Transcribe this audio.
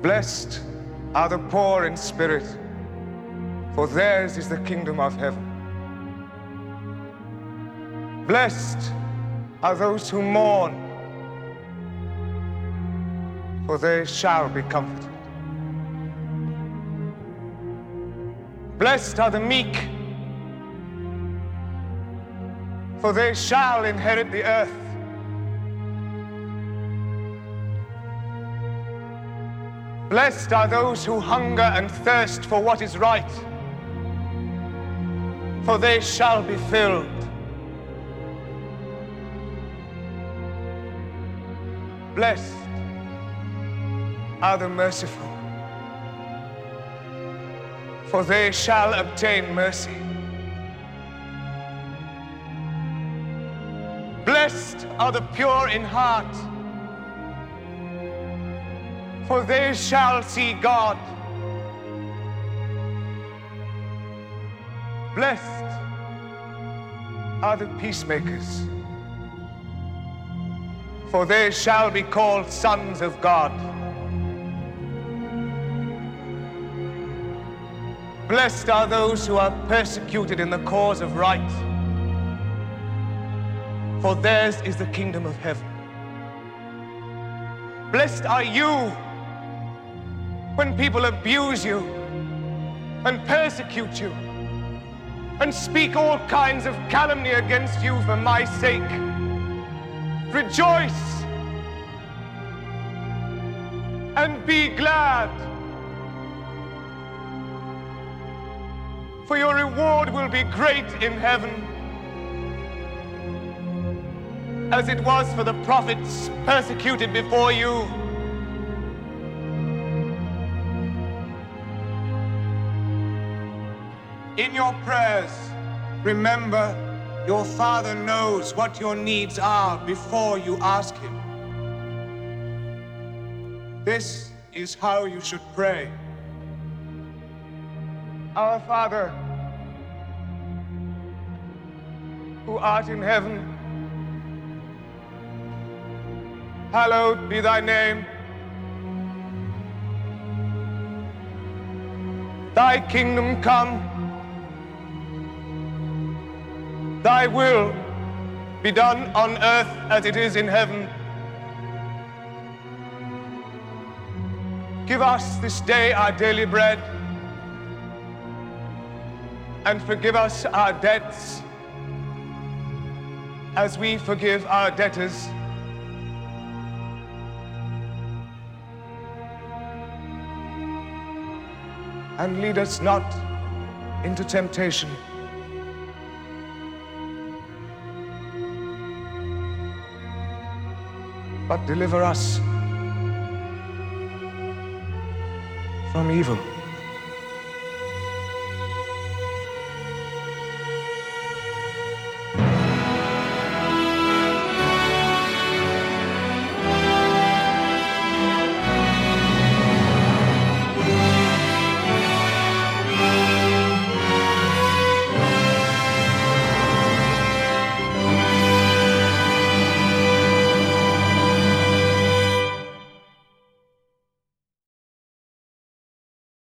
Blessed are the poor in spirit, for theirs is the kingdom of heaven. Blessed are those who mourn, for they shall be comforted. Blessed are the meek, for they shall inherit the earth. Blessed are those who hunger and thirst for what is right, for they shall be filled. Blessed are the merciful, for they shall obtain mercy. Blessed are the pure in heart, for they shall see God. Blessed are the peacemakers, for they shall be called sons of God. Blessed are those who are persecuted in the cause of right, for theirs is the kingdom of heaven. Blessed are you when people abuse you and persecute you and speak all kinds of calumny against you for my sake. Rejoice and be glad, for your reward will be great in heaven, as it was for the prophets persecuted before you. In your prayers, remember your Father knows what your needs are before you ask Him. This is how you should pray. Our Father, who art in heaven, hallowed be thy name. Thy kingdom come. Thy will be done on earth as it is in heaven. Give us this day our daily bread, and forgive us our debts as we forgive our debtors. And lead us not into temptation, but deliver us from evil.